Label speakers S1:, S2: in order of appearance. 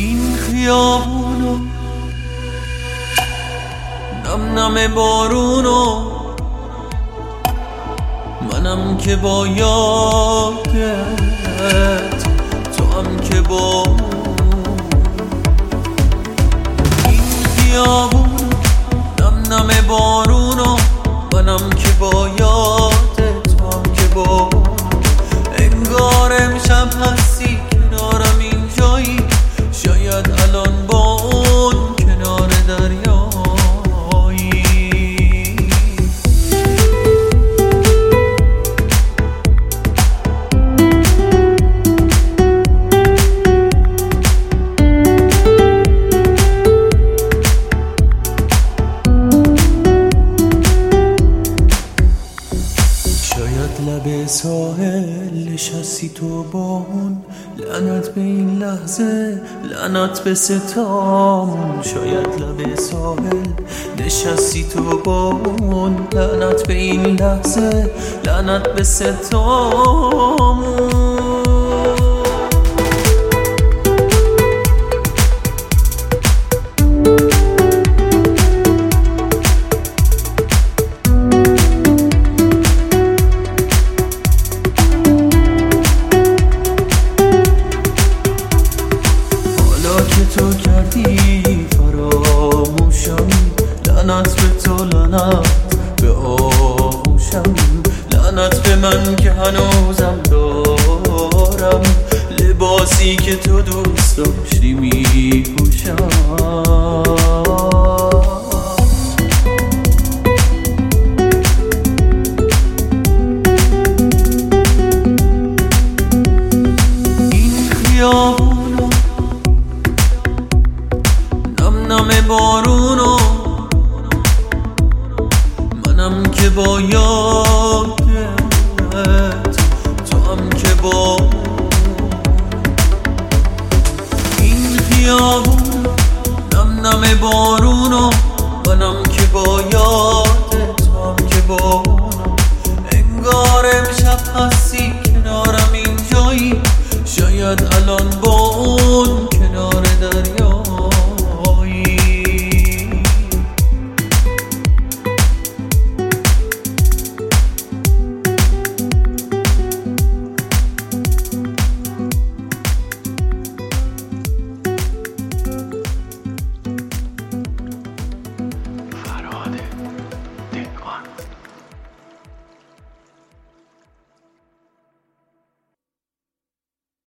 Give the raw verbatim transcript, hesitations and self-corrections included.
S1: این خیابونو نم نم بارونو منم که با یادت تو هم که با این خیابونو نم نم بارونو منم که با یادت تو هم که با انگار امشب هستی کنارم اینجایی شاید الان با اون کنار دریایی شاید لب ساحل نشستی تو با اون لعنت به این لحظه لعنت به ستامون شاید لب ساحل نشستی تو با اون لعنت به این لحظه لعنت به ستامون که تو کردی فراموشم لعنت به تو لعنت به آغوشم لعنت به من که هنوزم دارم لباسی که تو دوست داشتی میپوشم این خیابونو نم بارونو منم که با یادت تو هم که با این خیابون نم نم بارونو منم که با یادت تو هم که با انگار امشب هستی کنارم اینجایی شاید الان با اون کنار دریا